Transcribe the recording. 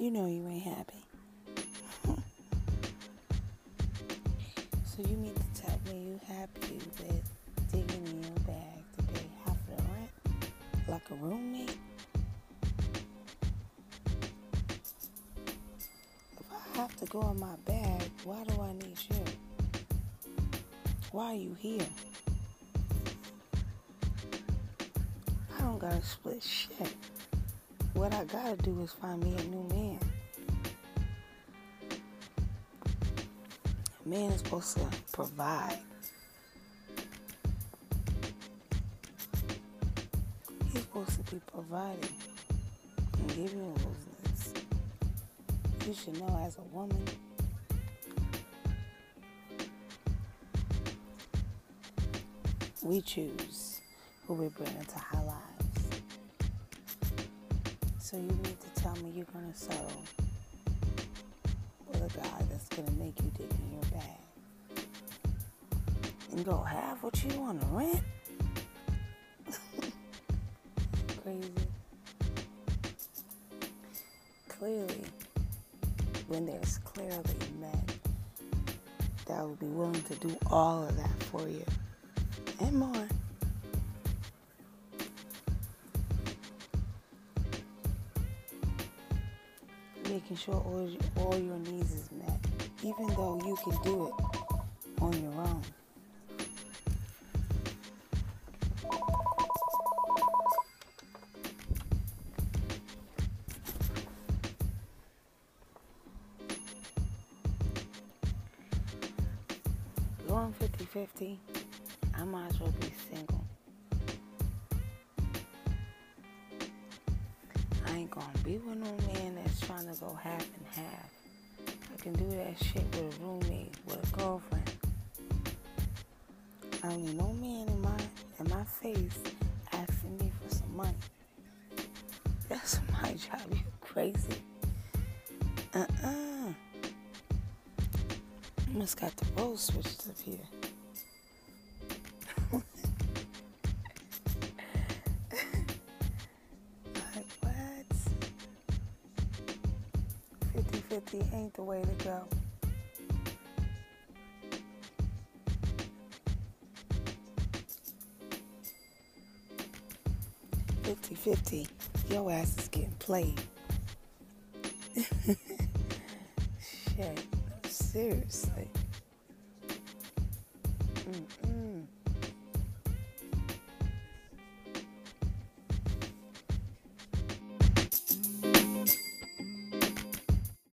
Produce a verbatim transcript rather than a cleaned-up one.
You know you ain't happy. So you need to tell me you happy with digging in your bag to pay half of the rent like a roommate? If I have to go in my bag, why do I need you? Why are you here? I don't gotta split shit. What I gotta do is find me a new man. A man is supposed to provide. He's supposed to be providing and give you those needs. You should know as a woman, we choose who we bring into our lives. So you need to tell me you're going to settle with a guy that's going to make you dig in your bag and go half what you want to rent. Crazy. Clearly, when there's clearly men that will be willing to do all of that for you and more. Making sure all, all your needs is met, even though you can do it on your own. Going fifty-fifty, I might as well be single. I ain't gonna be with no man that's trying to go half and half. I can do that shit with a roommate, with a girlfriend. I don't need no man in my in my face asking me for some money. That's my job. You crazy? Uh-uh. I must got the role switched up here. fifty-fifty ain't the way to go. fifty-fifty, your ass is getting played. Shit, seriously.